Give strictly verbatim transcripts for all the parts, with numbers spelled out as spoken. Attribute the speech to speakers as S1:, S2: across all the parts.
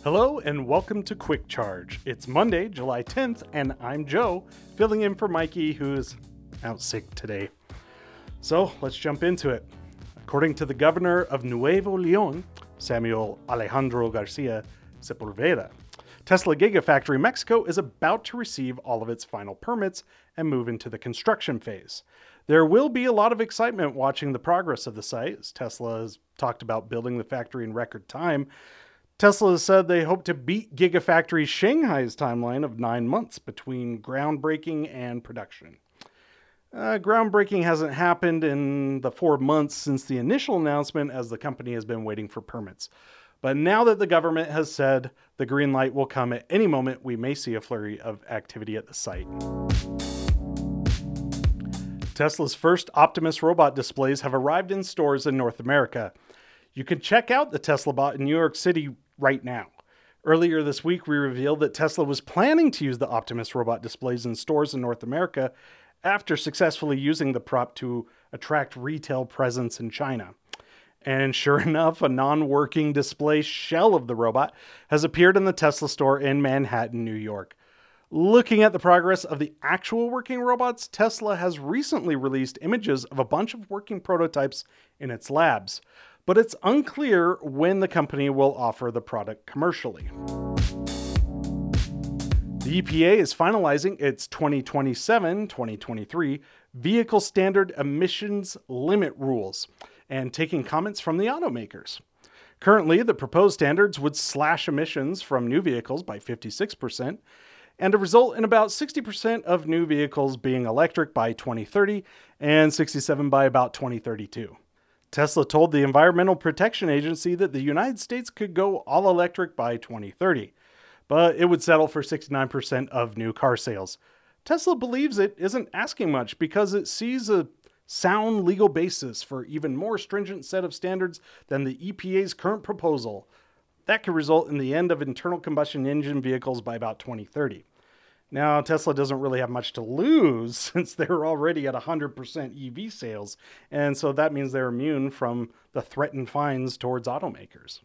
S1: Hello and welcome to Quick Charge. It's Monday, July tenth, and I'm Joe, filling in for Mikey, who's out sick today. So let's jump into it. According to the governor of Nuevo León, Samuel Alejandro Garcia Sepulveda, Tesla Gigafactory Mexico is about to receive all of its final permits and move into the construction phase. There will be a lot of excitement watching the progress of the site, as Tesla has talked about building the factory in record time. Tesla has said they hope to beat Gigafactory Shanghai's timeline of nine months between groundbreaking and production. Uh, groundbreaking hasn't happened in the four months since the initial announcement, as the company has been waiting for permits. But now that the government has said the green light will come at any moment, we may see a flurry of activity at the site. Tesla's first Optimus robot displays have arrived in stores in North America. You can check out the Tesla Bot in New York City right now. Earlier this week, we revealed that Tesla was planning to use the Optimus robot displays in stores in North America after successfully using the prop to attract retail presence in China. And sure enough, a non-working display shell of the robot has appeared in the Tesla store in Manhattan, New York. Looking at the progress of the actual working robots, Tesla has recently released images of a bunch of working prototypes in its labs, but it's unclear when the company will offer the product commercially. The E P A is finalizing its twenty twenty-seven twenty twenty-three Vehicle Standard Emissions Limit Rules and taking comments from the automakers. Currently, the proposed standards would slash emissions from new vehicles by fifty-six percent and to result in about sixty percent of new vehicles being electric by twenty thirty and sixty-seven by about twenty thirty-two. Tesla told the Environmental Protection Agency that the United States could go all electric by twenty thirty, but it would settle for sixty-nine percent of new car sales. Tesla believes it isn't asking much because it sees a sound legal basis for even more stringent set of standards than the E P A's current proposal. That could result in the end of internal combustion engine vehicles by about twenty thirty. Now, Tesla doesn't really have much to lose since they're already at one hundred percent E V sales, and so that means they're immune from the threatened fines towards automakers.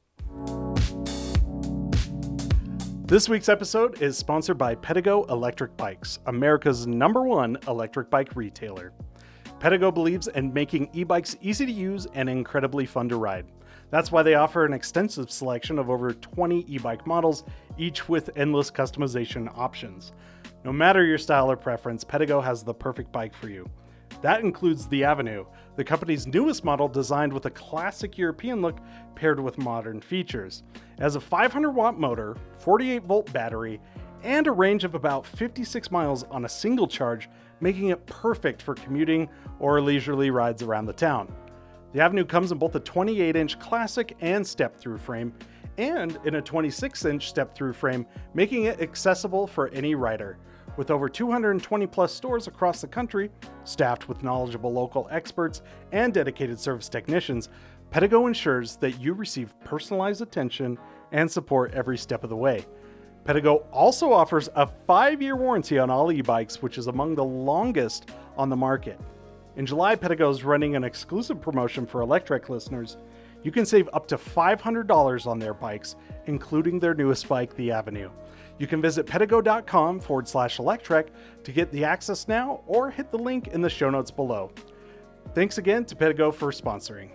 S1: This week's episode is sponsored by Pedego Electric Bikes, America's number one electric bike retailer. Pedego believes in making e-bikes easy to use and incredibly fun to ride. That's why they offer an extensive selection of over twenty e-bike models, each with endless customization options. No matter your style or preference, Pedego has the perfect bike for you. That includes the Avenue, the company's newest model designed with a classic European look paired with modern features. It has a five hundred watt motor, forty-eight volt battery, and a range of about fifty-six miles on a single charge, making it perfect for commuting or leisurely rides around the town. The Avenue comes in both a twenty-eight inch classic and step-through frame, and in a twenty-six inch step-through frame, making it accessible for any rider. With over two hundred twenty plus stores across the country, staffed with knowledgeable local experts and dedicated service technicians, Pedego ensures that you receive personalized attention and support every step of the way. Pedego also offers a five year warranty on all e-bikes, which is among the longest on the market. In July, Pedego is running an exclusive promotion for Electrek listeners. You can save up to five hundred dollars on their bikes, including their newest bike, the Avenue. You can visit pedego.com forward slash Electrek to get the access now or hit the link in the show notes below. Thanks again to Pedego for sponsoring.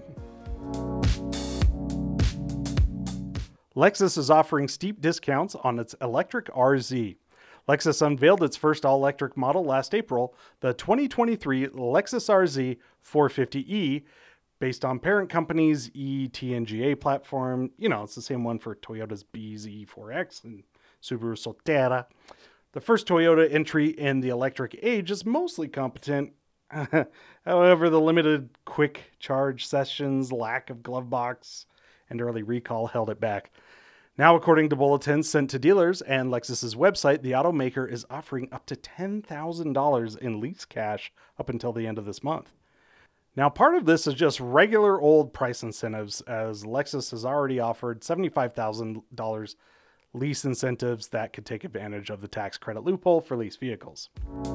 S1: Lexus is offering steep discounts on its electric R Z. Lexus unveiled its first all-electric model last April, the twenty twenty-three Lexus R Z four fifty E, based on parent company's E T N G A platform. You know, it's the same one for Toyota's B Z four X and Subaru Solterra. The first Toyota entry in the electric age is mostly competent. However, the limited quick charge sessions, lack of glove box, and early recall held it back. Now, according to bulletins sent to dealers and Lexus's website, the automaker is offering up to ten thousand dollars in lease cash up until the end of this month. Now, part of this is just regular old price incentives, as Lexus has already offered seventy-five thousand dollars lease incentives that could take advantage of the tax credit loophole for lease vehicles.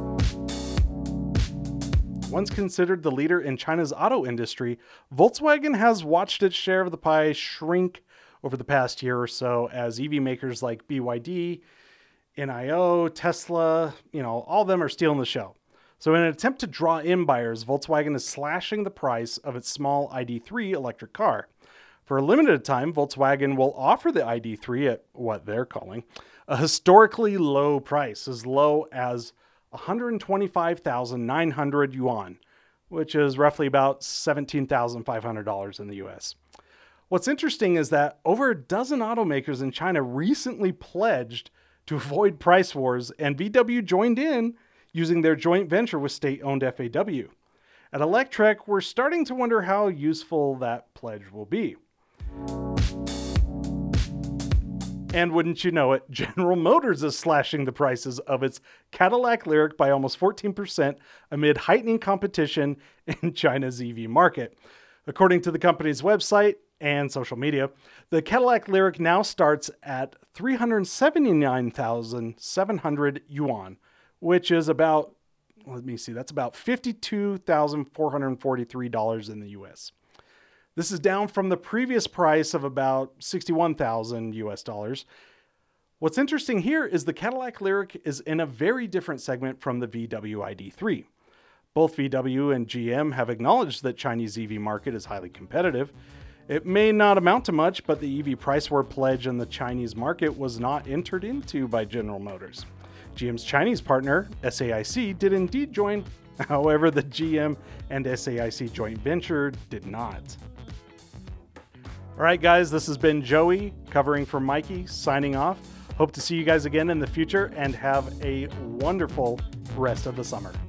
S1: Once considered the leader in China's auto industry, Volkswagen has watched its share of the pie shrink over the past year or so as E V makers like B Y D, N I O, Tesla, you know, all of them are stealing the show. So in an attempt to draw in buyers, Volkswagen is slashing the price of its small I D three electric car. For a limited time, Volkswagen will offer the I D three at what they're calling a historically low price, as low as one hundred twenty-five thousand nine hundred yuan, which is roughly about seventeen thousand five hundred dollars in the U S. What's interesting is that over a dozen automakers in China recently pledged to avoid price wars, and V W joined in using their joint venture with state-owned F A W. At Electrek, we're starting to wonder how useful that pledge will be. And wouldn't you know it, General Motors is slashing the prices of its Cadillac Lyriq by almost fourteen percent amid heightening competition in China's E V market. According to the company's website and social media, the Cadillac Lyriq now starts at three hundred seventy-nine thousand seven hundred yuan, which is about, let me see, that's about fifty-two thousand four hundred forty-three dollars in the U S. This is down from the previous price of about sixty-one thousand U S dollars. What's interesting here is the Cadillac Lyriq is in a very different segment from the V W I D three. Both V W and G M have acknowledged that Chinese E V market is highly competitive. It may not amount to much, but the E V price war pledge in the Chinese market was not entered into by General Motors. G M's Chinese partner, S A I C, did indeed join. However, the G M and S A I C joint venture did not. All right, guys, this has been Joey covering for Mikey, signing off. Hope to see you guys again in the future and have a wonderful rest of the summer.